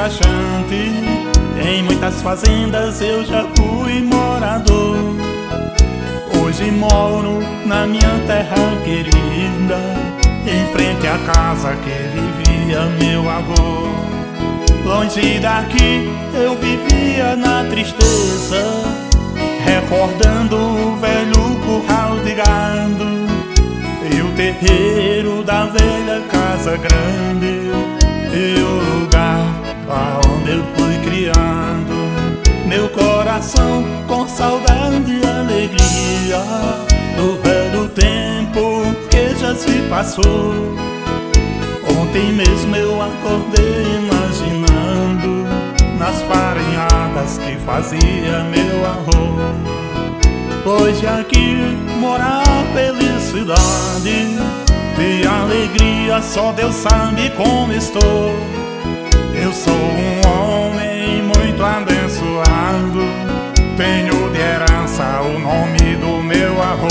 viajante, em muitas fazendas eu já fui morador. Hoje moro na minha terra querida, em frente à casa que vivia meu avô. Longe daqui eu vivia na tristeza, recordando o velho curral de gado e o terreiro da velha casa grande, e o lugar aonde eu fui criado. Meu coração com saudade e alegria do velho tempo que já se passou. Ontem mesmo eu acordei imaginando nas farinhadas que fazia meu avô. Pois aqui mora a felicidade e alegria, só Deus sabe como estou. Eu sou um homem muito abençoado, tenho de herança o nome do meu avô.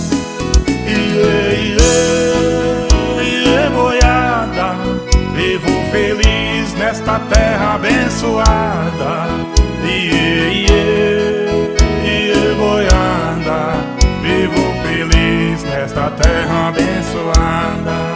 Iê, iê, iê, boiada, vivo feliz nesta terra abençoada. Iê, iê, iê, boiada, vivo feliz nesta terra abençoada.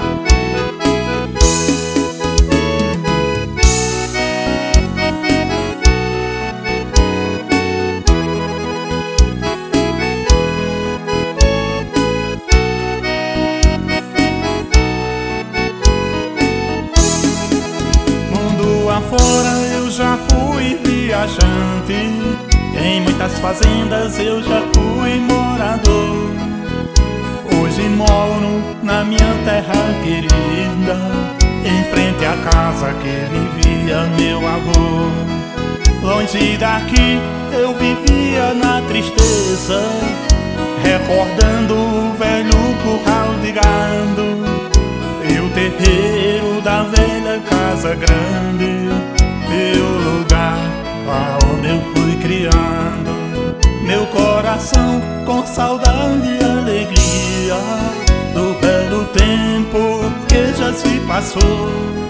Afora eu já fui viajante, em muitas fazendas eu já fui morador. Hoje moro na minha terra querida, em frente à casa que vivia meu avô. Longe daqui eu vivia na tristeza, recordando o velho curral de gado e o terreiro da velha casa grande, e o lugar aonde eu fui criado. Meu coração com saudade e alegria do velho tempo que já se passou.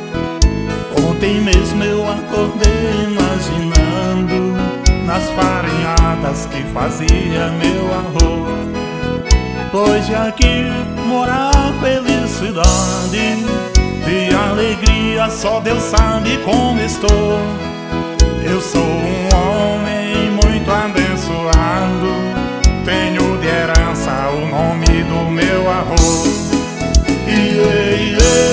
Ontem mesmo eu acordei imaginando nas farinhadas que fazia meu avô. Pois aqui mora a felicidade e alegria, só Deus sabe como estou. Eu sou um homem muito abençoado, tenho de herança o nome do meu avô. Iê,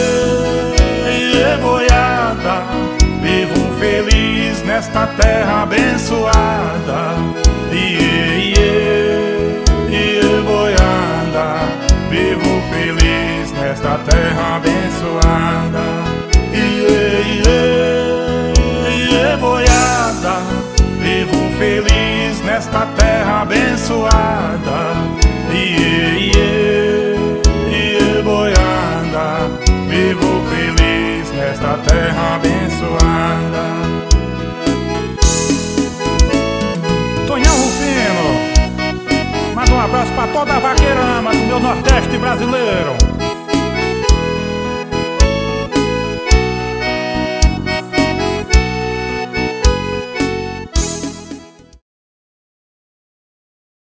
iê, iê, boiada, vivo feliz nesta terra abençoada. Iê, iê, iê, boiada, vivo feliz nesta terra abençoada. Iê, iê, iê, boiada, vivo feliz nesta terra abençoada. Iê, iê, iê, boiada, vivo feliz nesta terra abençoada. Tonhão Rufino, manda um abraço pra toda a vaqueirama do meu Nordeste brasileiro.